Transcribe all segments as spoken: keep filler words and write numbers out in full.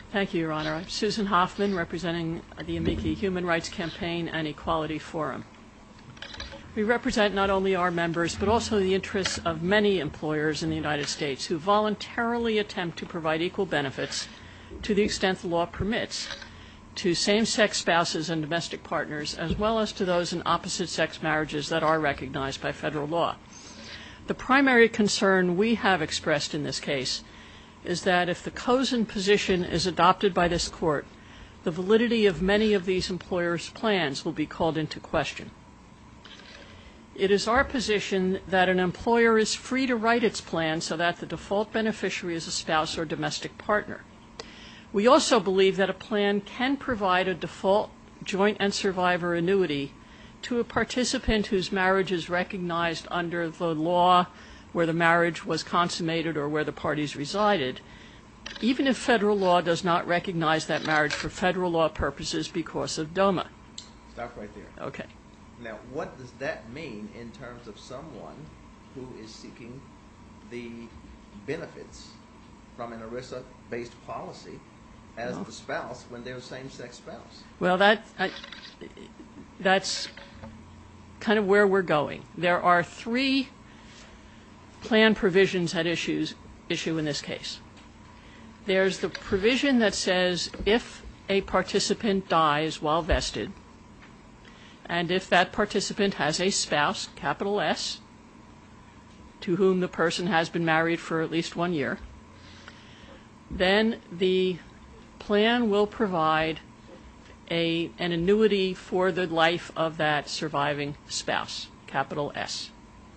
Thank you, Your Honor. I'm Susan Hoffman, representing the Amici Human Rights Campaign and Equality Forum. We represent not only our members, but also the interests of many employers in the United States who voluntarily attempt to provide equal benefits, to the extent the law permits, to same-sex spouses and domestic partners, as well as to those in opposite-sex marriages that are recognized by federal law. The primary concern we have expressed in this case is that if the Cozen position is adopted by this court, the validity of many of these employers' plans will be called into question. It is our position that an employer is free to write its plan so that the default beneficiary is a spouse or domestic partner. We also believe that a plan can provide a default joint and survivor annuity to a participant whose marriage is recognized under the law where the marriage was consummated or where the parties resided, even if federal law does not recognize that marriage for federal law purposes because of DOMA. Stop right there. Okay. Now, what does that mean in terms of someone who is seeking the benefits from an ERISA-based policy as well, the spouse when they're a same-sex spouse? Well, that I, that's kind of where we're going. There are three plan provisions at issues, issue in this case. There's the provision that says if a participant dies while vested, and if that participant has a spouse, capital S, to whom the person has been married for at least one year, then the plan will provide a, an annuity for the life of that surviving spouse, capital S.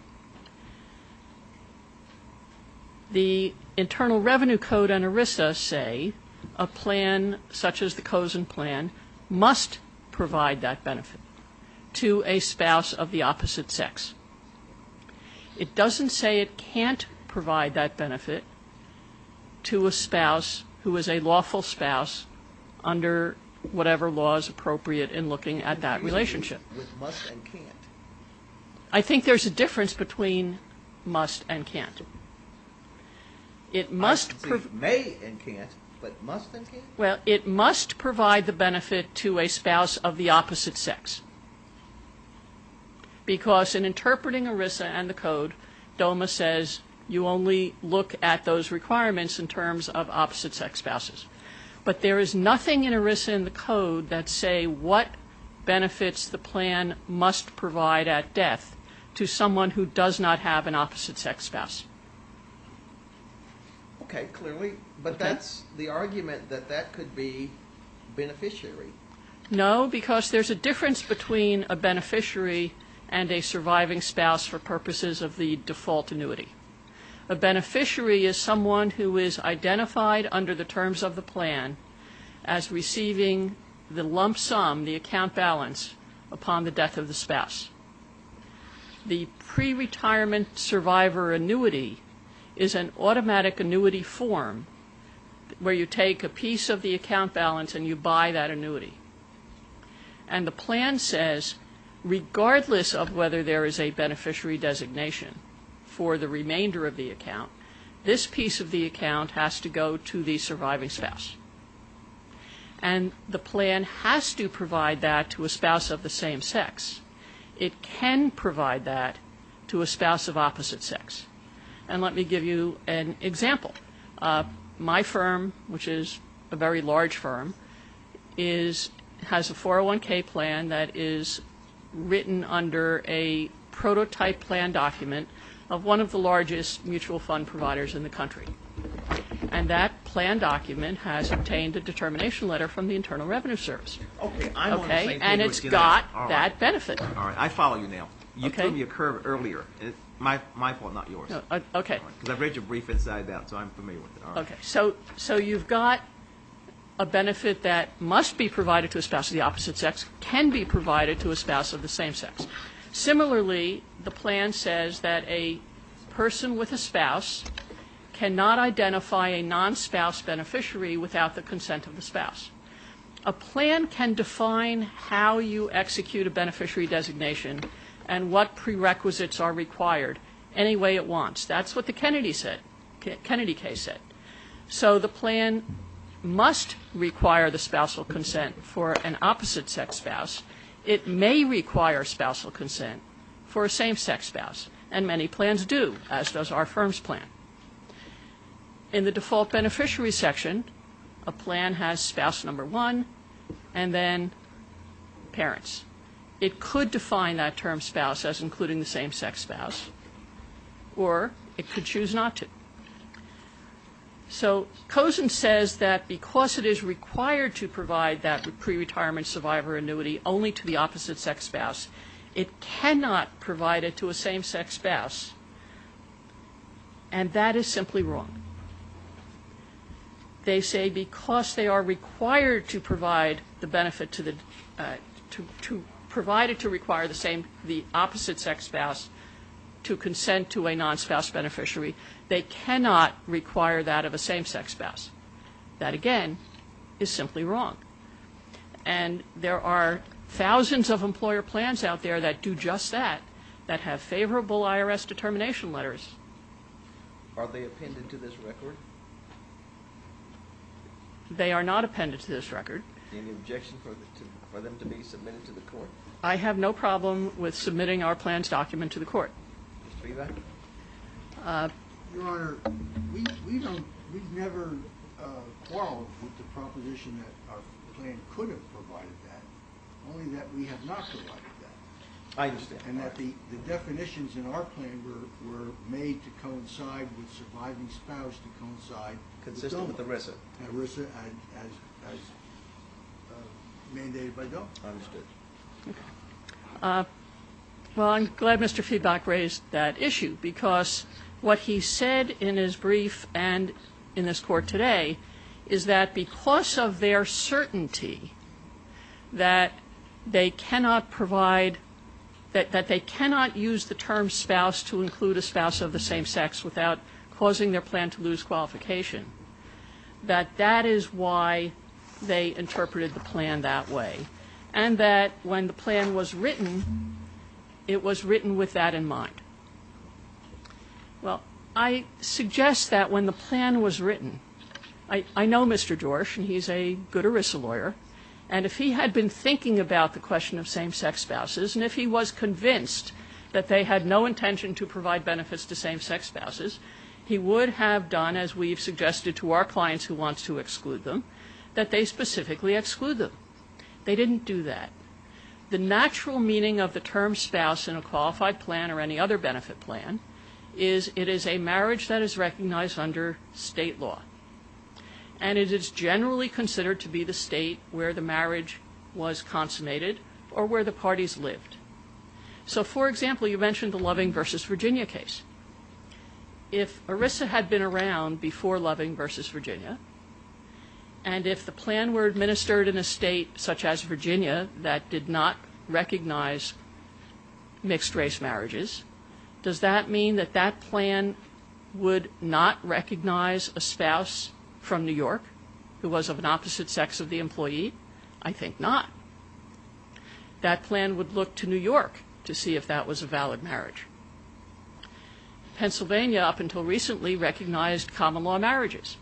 The Internal Revenue Code and ERISA say a plan such as the Cozen plan must provide that benefit to a spouse of the opposite sex. It doesn't say it can't provide that benefit to a spouse who is a lawful spouse under whatever law is appropriate in looking at that relationship. With must and can't. I think there's a difference between must and can't. It must prov- may and can't, but must and can't? Well, it must provide the benefit to a spouse of the opposite sex. Because in interpreting ERISA and the code, DOMA says you only look at those requirements in terms of opposite sex spouses. But there is nothing in ERISA and the code that say what benefits the plan must provide at death to someone who does not have an opposite sex spouse. Okay, clearly, but Okay. that's the argument that that could be beneficiary. No, because there's a difference between a beneficiary and a surviving spouse for purposes of the default annuity. A beneficiary is someone who is identified under the terms of the plan as receiving the lump sum, the account balance, upon the death of the spouse. The pre-retirement survivor annuity is an automatic annuity form where you take a piece of the account balance and you buy that annuity. And the plan says, regardless of whether there is a beneficiary designation for the remainder of the account, this piece of the account has to go to the surviving spouse. And the plan has to provide that to a spouse of the same sex. It can provide that to a spouse of opposite sex. And let me give you an example. Uh, my firm, which is a very large firm, is has a four oh one K plan that is written under a prototype plan document of one of the largest mutual fund providers in the country. And that plan document has obtained a determination letter from the Internal Revenue Service. Okay, I'm on the Okay, same and page it's with you got now. All that right. benefit. All right, I follow you now. You Okay. threw me a curve earlier. It, my my fault, not yours. No, uh, okay. Because I've read your brief inside out, so I'm familiar with it. All right. Okay, so so you've got a benefit that must be provided to a spouse of the opposite sex, can be provided to a spouse of the same sex. Similarly, the plan says that a person with a spouse cannot identify a non-spouse beneficiary without the consent of the spouse. A plan can define how you execute a beneficiary designation and what prerequisites are required any way it wants. That's what the Kennedy said, Kennedy case said. So the plan must require the spousal consent for an opposite-sex spouse, it may require spousal consent for a same-sex spouse, and many plans do, as does our firm's plan. In the default beneficiary section, a plan has spouse number one and then parents. It could define that term spouse as including the same-sex spouse, or it could choose not to. So Cozen says that because it is required to provide that pre-retirement survivor annuity only to the opposite-sex spouse, it cannot provide it to a same-sex spouse, and that is simply wrong. They say because they are required to provide the benefit to the uh, to, to provide it to require the same the opposite-sex spouse to consent to a non-spouse beneficiary, they cannot require that of a same-sex spouse. That, again, is simply wrong. And there are thousands of employer plans out there that do just that, that have favorable I R S determination letters. Are they appended to this record? They are not appended to this record. Any objection for, the, to, for them to be submitted to the court? I have no problem with submitting our plans document to the court. Mister Feback? Uh, Your Honor, we, we don't, we've never uh, quarreled with the proposition that our plan could have provided that, only that we have not provided that. I understand. And that the, the definitions in our plan were, were made to coincide with surviving spouse, to coincide Consistent with with ERISA. DOMA. ERISA as, as, as uh, mandated by DOMA. Understood. Uh, well, I'm glad Mister Feback raised that issue, because what he said in his brief and in this court today is that because of their certainty that they cannot provide, that, that they cannot use the term spouse to include a spouse of the same sex without causing their plan to lose qualification, that that is why they interpreted the plan that way. And that when the plan was written, it was written with that in mind. Well, I suggest that when the plan was written, I, I know Mister Dorsch, and he's a good ERISA lawyer, and if he had been thinking about the question of same-sex spouses, and if he was convinced that they had no intention to provide benefits to same-sex spouses, he would have done, as we've suggested to our clients who want to exclude them, that they specifically exclude them. They didn't do that. The natural meaning of the term spouse in a qualified plan or any other benefit plan is it is a marriage that is recognized under state law. And it is generally considered to be the state where the marriage was consummated or where the parties lived. So, for example, you mentioned the Loving versus Virginia case. If ERISA had been around before Loving versus Virginia, and if the plan were administered in a state such as Virginia that did not recognize mixed-race marriages, does that mean that that plan would not recognize a spouse from New York who was of an opposite sex of the employee? I think not. That plan would look to New York to see if that was a valid marriage. Pennsylvania, up until recently, recognized common law marriages.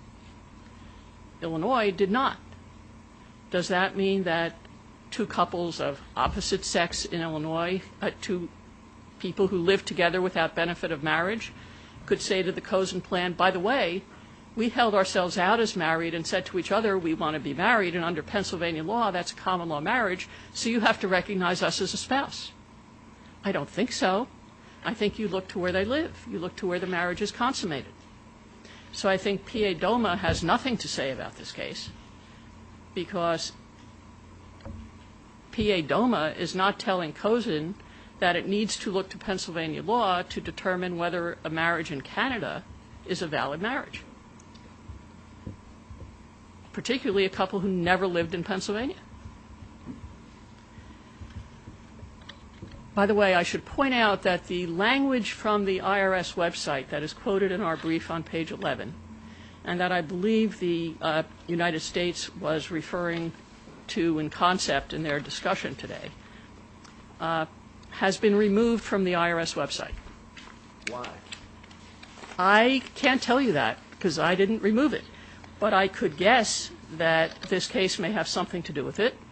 Illinois did not. Does that mean that two couples of opposite sex in Illinois, uh, two people who live together without benefit of marriage, could say to the Cozen plan, by the way, we held ourselves out as married and said to each other, we want to be married, and under Pennsylvania law, that's a common law marriage, so you have to recognize us as a spouse? I don't think so. I think you look to where they live. You look to where the marriage is consummated. So I think P A DOMA has nothing to say about this case, because P A DOMA is not telling Cozen that it needs to look to Pennsylvania law to determine whether a marriage in Canada is a valid marriage, particularly a couple who never lived in Pennsylvania. By the way, I should point out that the language from the I R S website that is quoted in our brief on page eleven, and that I believe the uh, United States was referring to in concept in their discussion today, uh, has been removed from the I R S website. Why? I can't tell you that because I didn't remove it. but I could guess that this case may have something to do with it.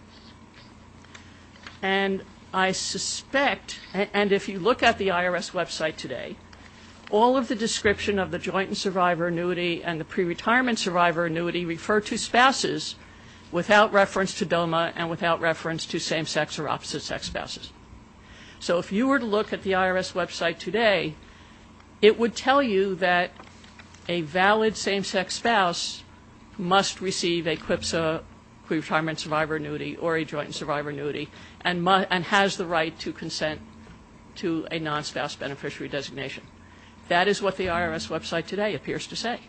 And I suspect, and if you look at the I R S website today, all of the description of the joint and survivor annuity and the pre-retirement survivor annuity refer to spouses without reference to DOMA and without reference to same-sex or opposite-sex spouses. So if you were to look at the I R S website today, it would tell you that a valid same-sex spouse must receive a QIPSA, pre-retirement survivor annuity, or a joint and survivor annuity, and, mu- and has the right to consent to a non-spouse beneficiary designation. That is what the I R S website today appears to say.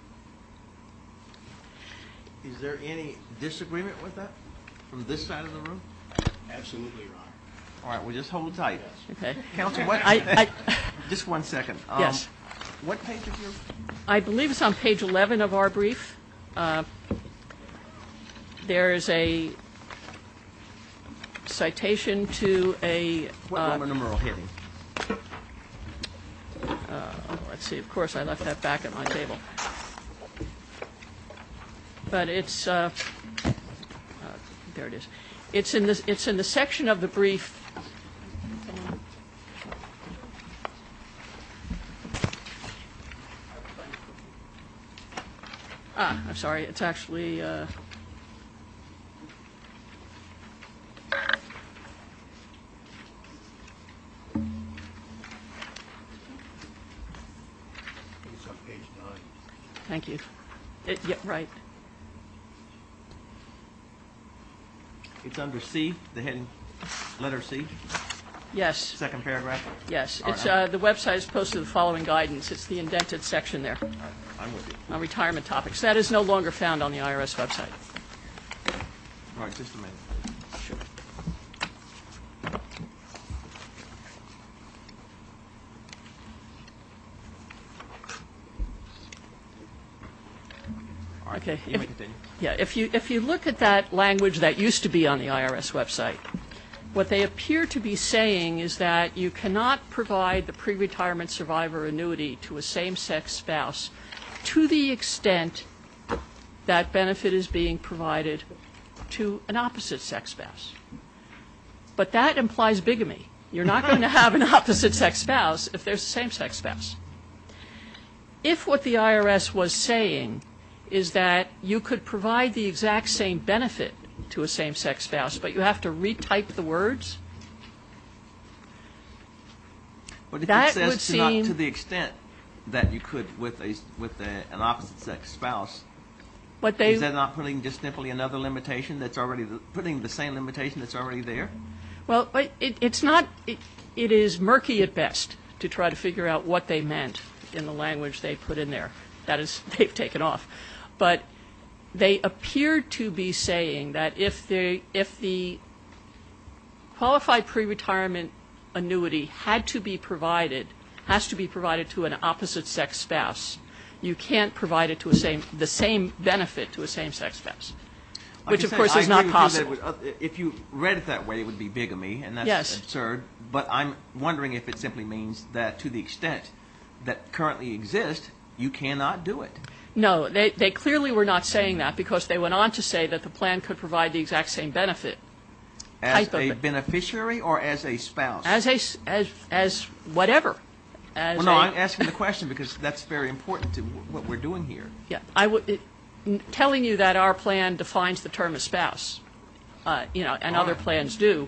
Is there any disagreement with that from this side of the room? Absolutely, Your Honor. All right, well, just hold tight. Okay. Counsel, what? I, I, Just one second. Um, yes. What page of your? I believe it's on page eleven of our brief. Uh, there is a citation to a. What uh, Roman numeral heading? Uh, let's see. Of course, I left that back at my table. But it's uh, uh, there. It is. It's in this. It's in the section of the brief. Ah, I'm sorry. It's actually. Uh, It's on page nine. Thank you. It, yeah, right. It's under C, the heading, letter C, Yes. second paragraph. Yes. All It's right, uh, the website is posted the following guidance. It's the indented section there All right, I'm with you. on retirement topics. That is no longer found on the I R S website. All right, just a minute. Sure. All right, Okay, you if- may continue. Yeah, if you, if you look at that language that used to be on the I R S website, what they appear to be saying is that you cannot provide the pre-retirement survivor annuity to a same-sex spouse to the extent that benefit is being provided to an opposite-sex spouse. But that implies bigamy. You're not going to have an opposite-sex spouse if there's a same-sex spouse. If what the I R S was saying is that you could provide the exact same benefit to a same-sex spouse, but you have to retype the words, But if that it says would to, not seem- to the extent that you could with a with a, an opposite sex spouse, but they, is that not putting just simply another limitation that's already the, putting the same limitation that's already there? well, but it, it's not, it, it is murky at best to try to figure out what they meant in the language they put in there. That is, they've taken off. But they appear to be saying that if the, if the qualified pre-retirement annuity had to be provided, has to be provided to an opposite-sex spouse, you can't provide it to a same, the same benefit to a same-sex spouse, Like which you of said, course I is agree not with you that possible. it would, uh, if you read it that way, it would be bigamy, and that's Yes. absurd. But I'm wondering if it simply means that to the extent that currently exists, you cannot do it. No, they, they clearly were not saying that because they went on to say that the plan could provide the exact same benefit. As Type of a it. beneficiary or as a spouse? As a, s- as, as whatever. As well, no, a- I'm asking the question because that's very important to wh- what we're doing here. Yeah, I would, it- n- telling you that our plan defines the term as spouse, uh, you know, and All other right. plans do,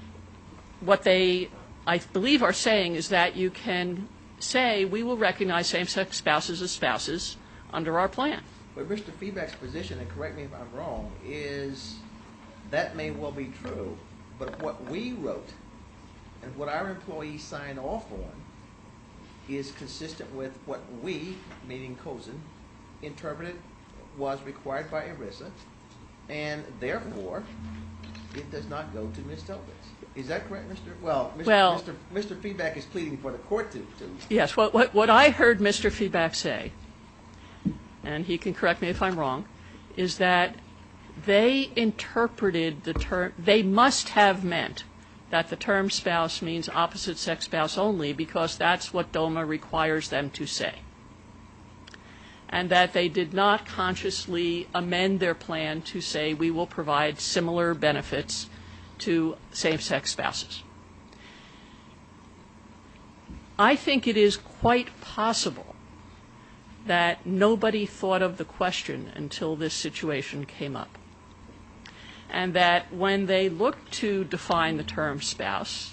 what they, I believe, are saying is that you can say, we will recognize same-sex spouses as spouses under our plan. But Mister Feedback's position, and correct me if I'm wrong, is that may well be true, but what we wrote and what our employees signed off on is consistent with what we, meaning COSN, interpreted was required by ERISA, and therefore, it does not go to Miz Telford. Is that correct, Mister Well, Mister Well- Mister Mister Feedback is pleading for the court to, to Yes, what, what, what I heard Mister Feedback say, and he can correct me if I'm wrong, is that they interpreted the term, they must have meant that the term spouse means opposite-sex spouse only because that's what DOMA requires them to say. and that they did not consciously amend their plan to say we will provide similar benefits to same-sex spouses. I think it is quite possible that nobody thought of the question until this situation came up, and that when they looked to define the term spouse,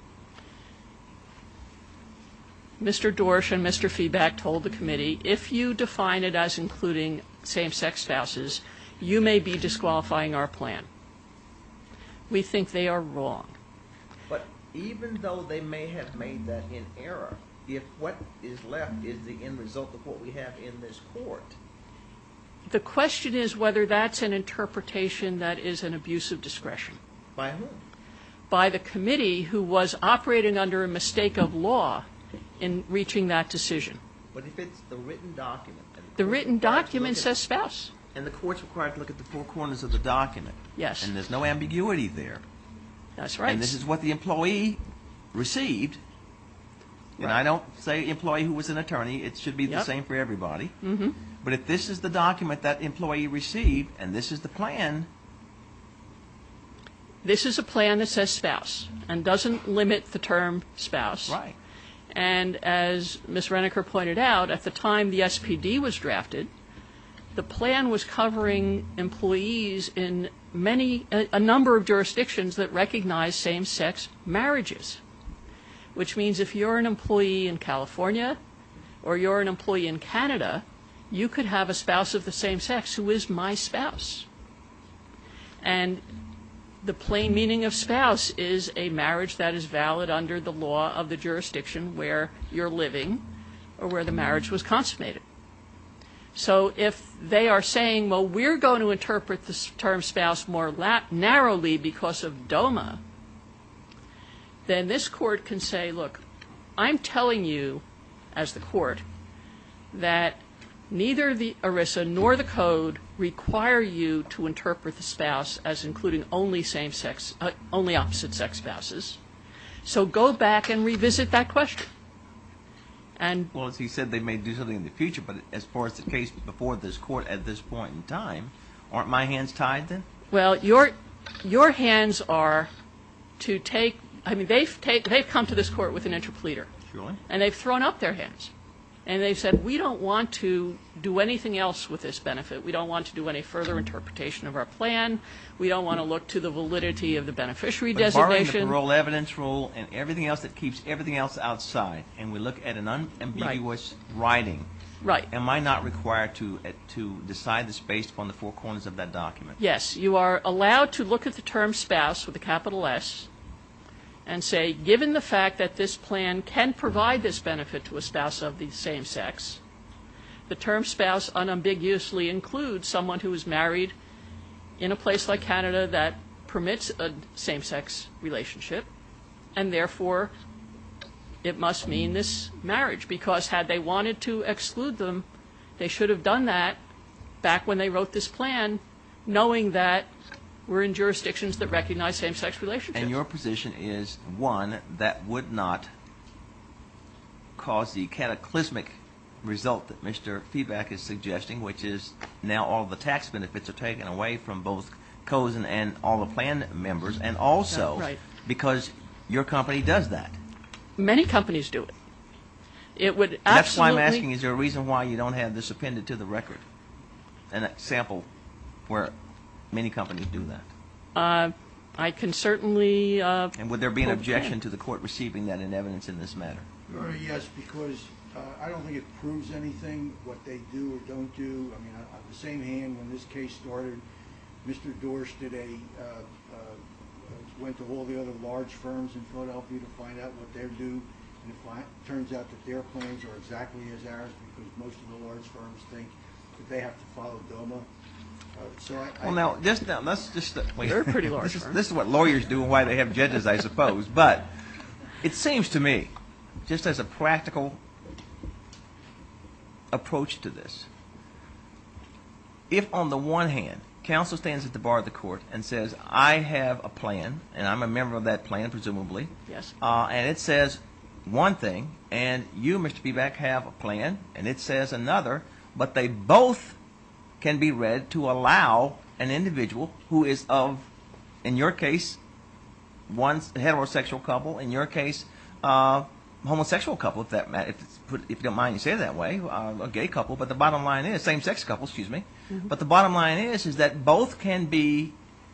Mister Dorsch and Mister Feedback told the committee, if you define it as including same-sex spouses, you may be disqualifying our plan. We think they are wrong. But even though they may have made that in error, if what is left is the end result of what we have in this court, The question is whether that's an interpretation that is an abuse of discretion by whom? by the committee, who was operating under a mistake of law in reaching that decision. But if it's the written document. and The court's written required to document look at- says spouse. And the court's required to look at the four corners of the document. Yes, And there's no ambiguity there. that's right. And this is what the employee received. And Right. I don't say employee who was an attorney. It should be the Yep. same for everybody. Mm-hmm. But if this is the document that employee received, and this is the plan, This is a plan that says spouse and doesn't limit the term spouse. right. And as Miz Reneker pointed out, at the time the S P D was drafted, the plan was covering employees in many, a, a number of jurisdictions that recognize same-sex marriages, which means if you're an employee in California or you're an employee in Canada, you could have a spouse of the same sex who is my spouse. And the plain meaning of spouse is a marriage that is valid under the law of the jurisdiction where you're living or where the marriage was consummated. So if they are saying, well, we're going to interpret the term spouse more la- narrowly because of DOMA, then this court can say, look, I'm telling you, as the court, that neither the ERISA nor the code require you to interpret the spouse as including only same-sex, uh, only opposite-sex spouses. So go back and revisit that question. And Well, as he said, they may do something in the future, but as far as the case before this court at this point in time, aren't my hands tied then? well, your your hands are to take. I mean, they've take, they've come to this court with an interpleader, Surely. and they've thrown up their hands. And they've said, we don't want to do anything else with this benefit. We don't want to do any further interpretation of our plan. We don't want to look to the validity of the beneficiary But barring the designation. parole evidence rule and everything else that keeps everything else outside, and we look at an unambiguous writing, Right. am I not required to uh, to decide this based upon the four corners of that document? Yes, you are allowed to look at the term spouse with a capital S and say, given the fact that this plan can provide this benefit to a spouse of the same sex, the term spouse unambiguously includes someone who is married in a place like Canada that permits a same-sex relationship, and therefore it must mean this marriage, because had they wanted to exclude them, they should have done that back when they wrote this plan, knowing that we're in jurisdictions that recognize same-sex relationships. And your position is, one, that would not cause the cataclysmic result that Mister Feedback is suggesting, which is now all the tax benefits are taken away from both Cozen and all the plan members, and also Yeah, right. because your company does that. Many companies do it. It would That's why absolutely... I'm asking, is there a reason why you don't have this appended to the record? An example where many companies do that. Uh, I can certainly... Uh, And would there be an pull- objection to the court receiving that in evidence in this matter? Your Honor, yes, because uh, I don't think it proves anything, what they do or don't do. I mean, on on the same hand, when this case started, Mister Dorsch did a, uh, uh, went to all the other large firms in Philadelphia to find out what they're due, and it fi- turns out that their plans are exactly as ours, because most of the large firms think that they have to follow DOMA. Uh, So I... I- Well, now, just now, let's just uh, wait. They're pretty large This is, firms. this is what lawyers do and why they have judges, I suppose. But it seems to me, just as a practical approach to this, if on the one hand, counsel stands at the bar of the court and says, "I have a plan, and I'm a member of that plan, presumably," Yes. uh, and it says one thing, and you, Mister Feedback, have a plan, and it says another, but they both can be read to allow an individual who is of, in your case, one heterosexual couple, in your case, uh, homosexual couple, if that matter, if it's put, if you don't mind you say it that way, uh, a gay couple. But the bottom line is same-sex couple, excuse me. Mm-hmm. But the bottom line is is that both can be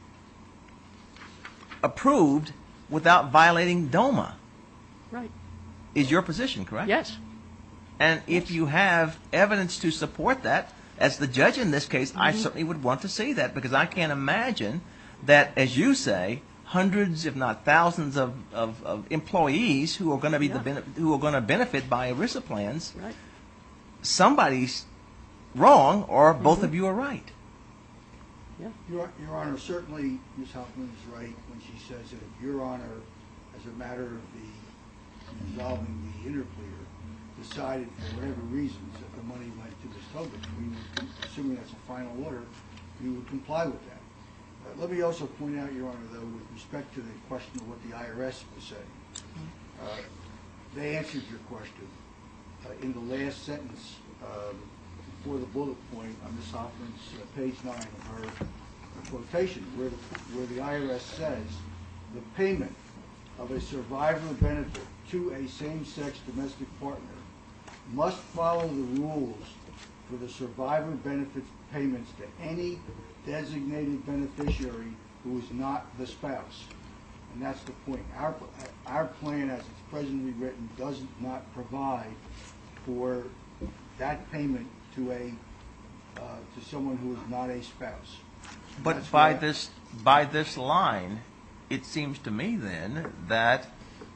approved without violating DOMA. Right. Is your position correct? Yes. And if you have evidence to support that, as the judge in this case, mm-hmm. I certainly would want to see that, because I can't imagine that, as you say, hundreds, if not thousands, of, of, of employees who are going to be yeah. the bene- who are going to benefit by ERISA plans. Right. Somebody's wrong, or both mm-hmm. of you are right. Yeah. Your, Your Honor, certainly Miz Huffman is right when she says that if Your Honor, as a matter of the resolving the interpleader, decided for whatever reasons that the money went to Miz Tobin, we would, assuming that's a final order, we would comply with that. Uh, let me also point out, Your Honor, though, with respect to the question of what the I R S was saying, uh, they answered your question uh, in the last sentence um, before the bullet point on Miz Hoffman's uh, page nine of her quotation, where the, where the I R S says the payment of a survivor benefit to a same-sex domestic partner must follow the rules for the survivor benefits payments to any designated beneficiary who is not the spouse. And that's the point. Our, our plan, as it's presently written, does not provide for that payment to a uh, to someone who is not a spouse. But That's by why- this by this line, it seems to me then that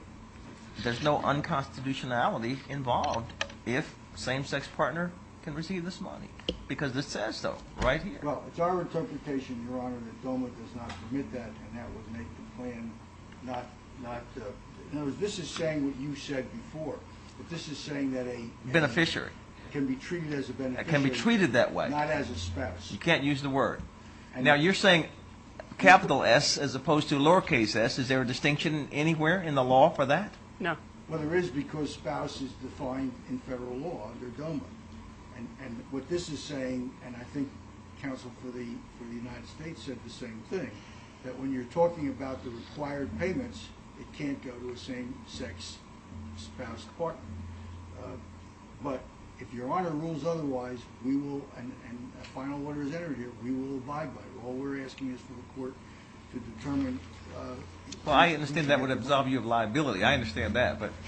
there's no unconstitutionality involved if same-sex partner can receive this money, because it says so right here. Well, it's our interpretation, Your Honor, that DOMA does not permit that, and that would make the plan not, not, uh, in other words, this is saying what you said before, but this is saying that a... Beneficiary. a- can be treated as a It beneficiary. can be treated that way. Not as a spouse. You can't use the word. And- Now, you're saying capital S as opposed to lowercase s. Is there a distinction anywhere in the law for that? No. Well, there is, because spouse is defined in federal law under DOMA. And, and what this is saying, and I think counsel for the, for the United States said the same thing, that when you're talking about the required payments, it can't go to a same-sex spouse partner. Uh, But if Your Honor rules otherwise, we will, and, and a final order is entered here, we will abide by it. All we're asking is for the court to determine. Uh, Well, I understand that would absolve you of liability. I understand that, but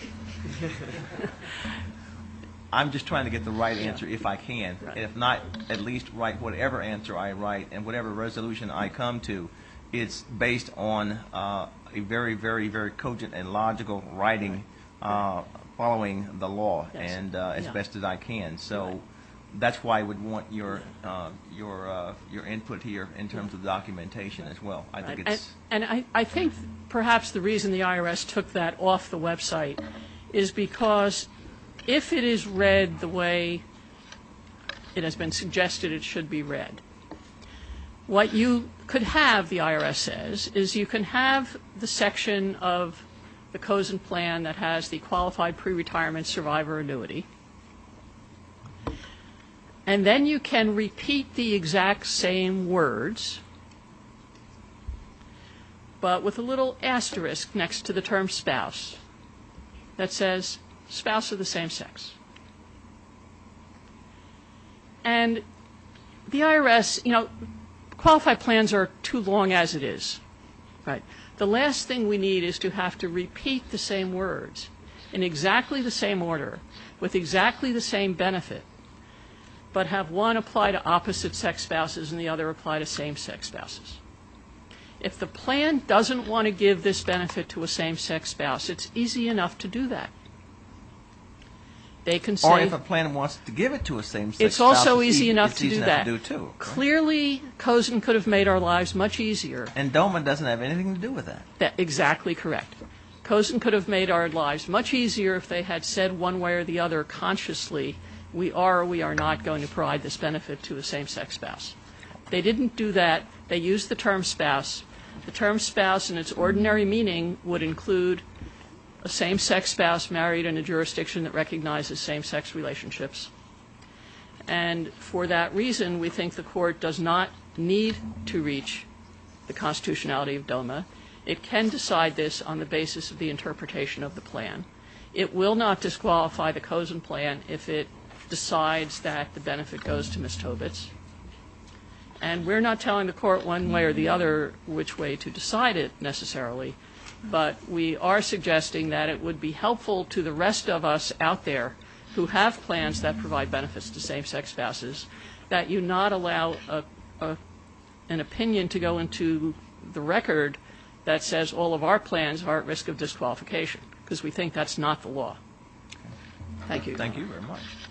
I'm just trying to get the right answer if I can. Right. And if not, at least write whatever answer I write and whatever resolution I come to, it's based on uh, a very, very, very cogent and logical writing uh, following the law Yes. and uh, as Yeah. best as I can. So Right. that's why I would want your uh, your uh, your input here in terms of documentation as well. I think Right. it's And, and I, I think perhaps the reason the I R S took that off the website is because if it is read the way it has been suggested it should be read, what you could have, the I R S says, is you can have the section of the Cozen plan that has the qualified pre-retirement survivor annuity, and then you can repeat the exact same words, but with a little asterisk next to the term spouse that says spouse of the same sex. And the I R S, you know, qualified plans are too long as it is, right? The last thing we need is to have to repeat the same words in exactly the same order with exactly the same benefit, but have one apply to opposite-sex spouses and the other apply to same-sex spouses. If the plan doesn't want to give this benefit to a same-sex spouse, it's easy enough to do that. They can say... or if a plan wants to give it to a same-sex It's spouse, also it's easy e- enough it's to easy do enough that. to do too. right? Clearly, Cozen could have made our lives much easier. And DOMA doesn't have anything to do with that. That, exactly correct. Cozen could have made our lives much easier if they had said one way or the other consciously, we are or we are not going to provide this benefit to a same-sex spouse. They didn't do that. They used the term spouse. The term spouse in its ordinary meaning would include a same-sex spouse married in a jurisdiction that recognizes same-sex relationships. And for that reason, we think the court does not need to reach the constitutionality of DOMA. It can decide this on the basis of the interpretation of the plan. It will not disqualify the Cozen plan if it decides that the benefit goes to Miz Tobitz. And we're not telling the court one way or the other which way to decide it necessarily, but we are suggesting that it would be helpful to the rest of us out there who have plans that provide benefits to same-sex spouses that you not allow a, a, an opinion to go into the record that says all of our plans are at risk of disqualification, because we think that's not the law. Thank you. Thank you very much.